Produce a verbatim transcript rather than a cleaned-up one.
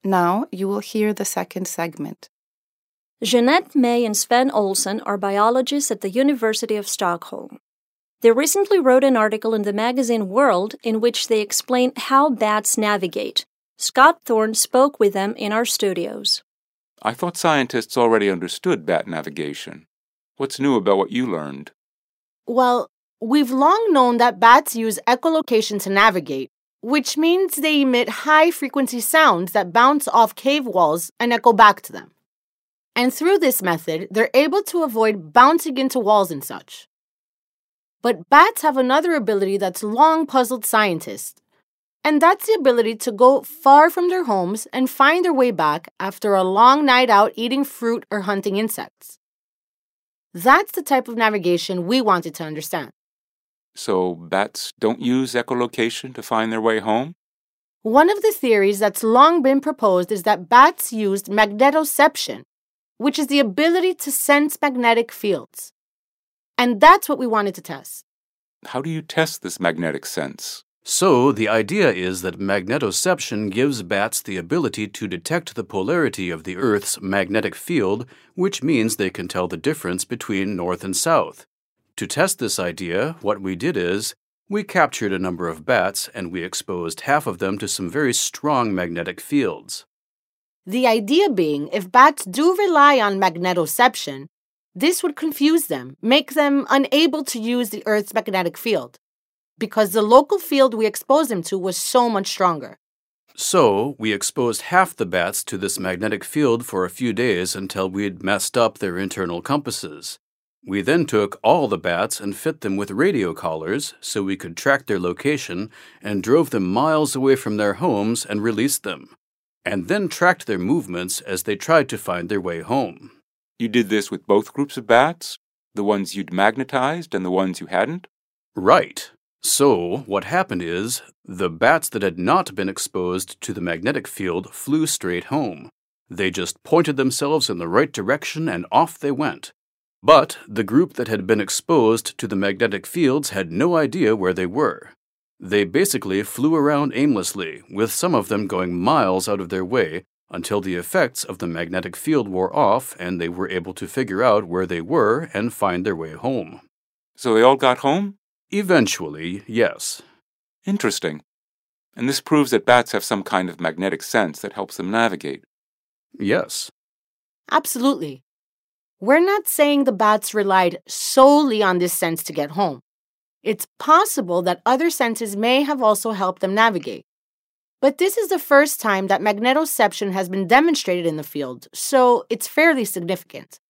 Now you will hear the second segment. Jeanette May and Sven Olsen are biologists at the University of Stockholm. They recently wrote an article in the magazine World in which they explain how bats navigate. Scott Thorne spoke with them in our studios. I thought scientists already understood bat navigation. What's new about what you learned? Well, we've long known that bats use echolocation to navigate, which means they emit high-frequency sounds that bounce off cave walls and echo back to them. And through this method, they're able to avoid bouncing into walls and such. But bats have another ability that's long puzzled scientists, and that's the ability to go far from their homes and find their way back after a long night out eating fruit or hunting insects. That's the type of navigation we wanted to understand. So bats don't use echolocation to find their way home? One of the theories that's long been proposed is that bats used magnetoception, which is the ability to sense magnetic fields. And that's what we wanted to test. How do you test this magnetic sense? So, the idea is that magnetoception gives bats the ability to detect the polarity of the Earth's magnetic field, which means they can tell the difference between north and south. To test this idea, what we did is, we captured a number of bats and we exposed half of them to some very strong magnetic fields. The idea being, if bats do rely on magnetoception, this would confuse them, make them unable to use the Earth's magnetic field, because the local field we exposed them to was so much stronger. So, we exposed half the bats to this magnetic field for a few days until we'd messed up their internal compasses. We then took all the bats and fit them with radio collars so we could track their location and drove them miles away from their homes and released them, and then tracked their movements as they tried to find their way home. You did this with both groups of bats? The ones you'd magnetized and the ones you hadn't? Right. So, what happened is, the bats that had not been exposed to the magnetic field flew straight home. They just pointed themselves in the right direction and off they went. But the group that had been exposed to the magnetic fields had no idea where they were. They basically flew around aimlessly, with some of them going miles out of their way, until the effects of the magnetic field wore off and they were able to figure out where they were and find their way home. So they all got home? Eventually, yes. Interesting. And this proves that bats have some kind of magnetic sense that helps them navigate. Yes. Absolutely. We're not saying the bats relied solely on this sense to get home. It's possible that other senses may have also helped them navigate. But this is the first time that magnetoception has been demonstrated in the field, so it's fairly significant.